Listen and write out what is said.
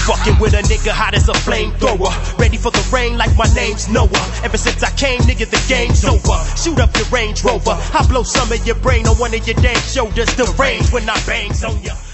Fucking with a nigga hot as a flamethrower, ready for the rain like my name's Noah. Ever since I came, nigga, the game's over. Shoot up your Range Rover, I blow some of your brain on one of your damn shoulders. The range when I bangs on ya.